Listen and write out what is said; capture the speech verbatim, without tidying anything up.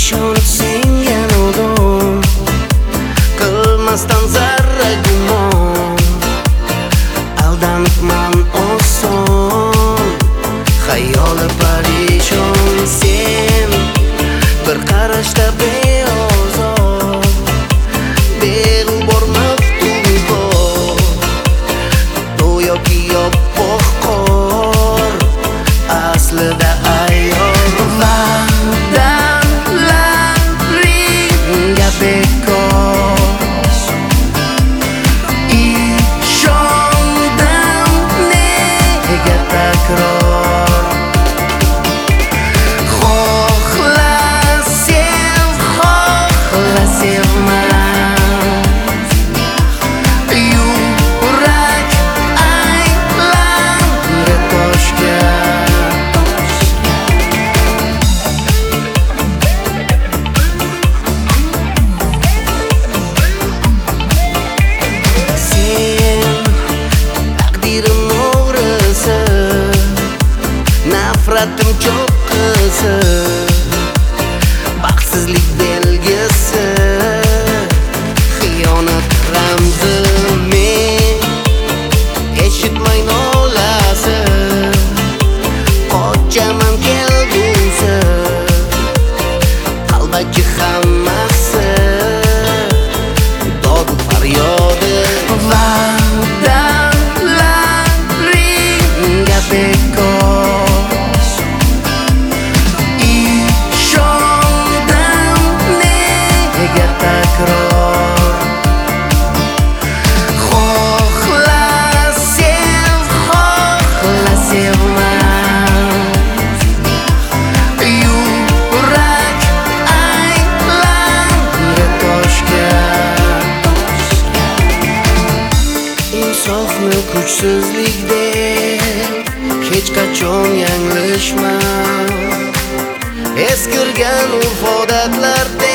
ishonib senga nodon, qilmasdan zarra gumon. Aldanibman oson, xayoli parishon. Sen bir qarashda beozor, beg'ubor maftubi bor, go'yoki yoppoq qor, aslida ayol. Va'dalaring bekor, ishondim nega takror. Xohla sev, xohla sevma, yurak aylanadi toshga. Nafratim cho'qqisi, baxtsizlik belgisi, xiyonat ramzi. Men eshitmay nolasi, qochaman kelgusi, qalbaki hammasi dod faryodi. Va'dalaring bekor, takror. Xohla sev, xohla sevma, yurak aylanadi toshga. Insofni kuchsizlikda hech qachon yanglishma, eskirgan urf odatlarda